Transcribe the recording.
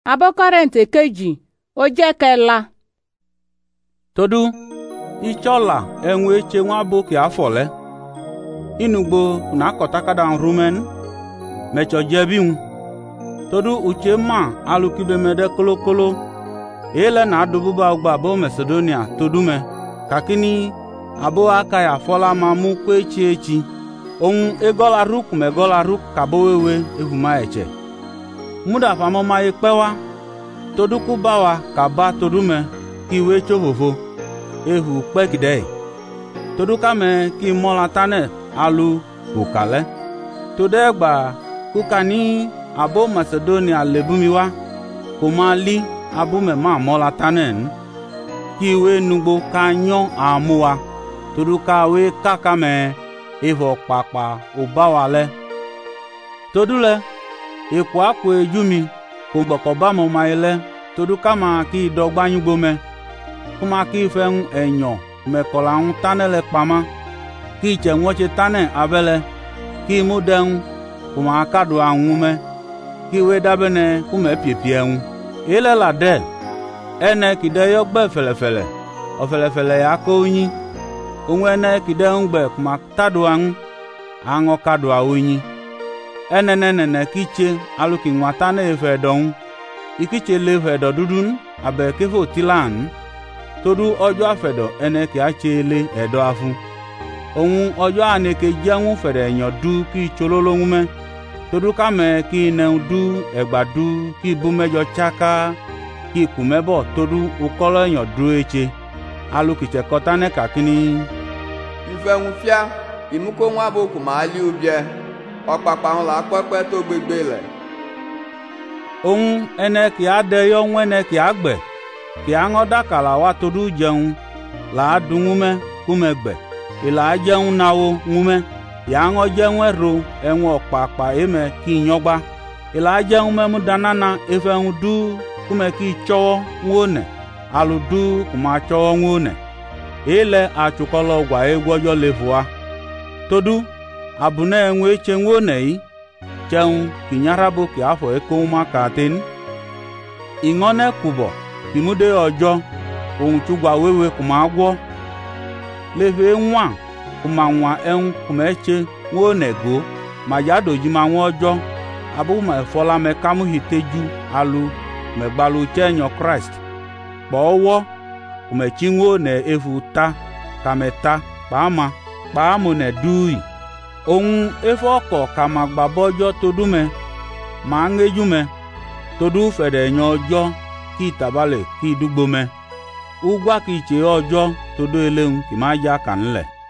Abọ́kọ́rẹ́ǹtì kejì ó jẹ́ kẹla. Todu ichola enwe eche nwa boki afọle inugbo na akọtakada rumen mecho jebin todu uche ma alukibe mede kolokolo ele na adububa ugba bo Macedonia todume kakini abo aka ya fola ma mu kwechi ohun egola ruk megola ruk kabowewe ehuma eche muda famoma ipewa todu kubawa kaba todume kiwe chovovo ehu pekide todu kame ki mola tane alu ukale todegba kukani abo Macedonia lebumiwa kumali abume ma mola tanen kiwe nugbo kanyo amuwa todu kawe kakame evo papa ubawale todule ikwa kwe jumi kumbokoba mo maile todu kama ki dogbanyugbome kuma ki fen enyo mekola un tanele pama ki che nwoche tane abele ki muden kuma kadu anwume ki we dabene kuma piepien ele la de ene kide yo gbe felefele ofelefele ya ko yin onwe ene kide ngbe kuma tadu an ango kadu awyin ene kiche aluki nwatane efedon ikiche lefedo dudun abe kefo tilan todu ojo afedo ene ki achele edo afu ohun ojo aneke jeun fere eyan du ki chololo ngume todu kame ki ne du egbadu ki bu mejo chaka ki kumebo todu ukolo eyan du eche alukiche kotane kakini ifehun fia imuko nwa boku ma ali obie ọ̀pàpà ń la pẹ́pẹ́ tó gbégbé lẹ̀. Ohun ẹnẹ kì á dẹyọ ń ẹnẹ kì á gbẹ̀ kì á ńọ́ dàkàlà wá todu jẹun là á dun ńúmẹ́ kúmẹ́ gbẹ̀ ìlà á jẹun náwó ńúmẹ́ yà á ńọ́ jẹun ẹ̀rọ ẹ̀wọ̀n ọ̀pàpà ẹ̀mẹ́ kì í yọgbá ìlà á jẹun mẹ́mú danana ẹ̀fẹ̀ ń dú kúmẹ́ kì í tsọ́wọ́ ńwónẹ̀ alu dú kùmà tsọ́wọ́ ńwónẹ̀ èlẹ̀ àtsukọ́lọ́ wà égbọ́jọ́ lè fòá todu abune enwe chenwo nei cheun kinyarabo ki afọ ekoma katin ingone kubo kimude ojo ohun tugwa wewe kuma agwo leve nwa kuma nwa en kuma eche wo nego majado jima won ojo abu ma fola me kamu hiteju alu me gbalu chenyo Christ bowo kuma chinwo ne efuta kameta paamo ne dui ohun efe ọkọ ka ma gbabọjọ todume ma ngejume todu fere yan ọjọ́ ki tabale ki dugbome ugwa ki che ọjọ́ todo elehun ki ma ja kanle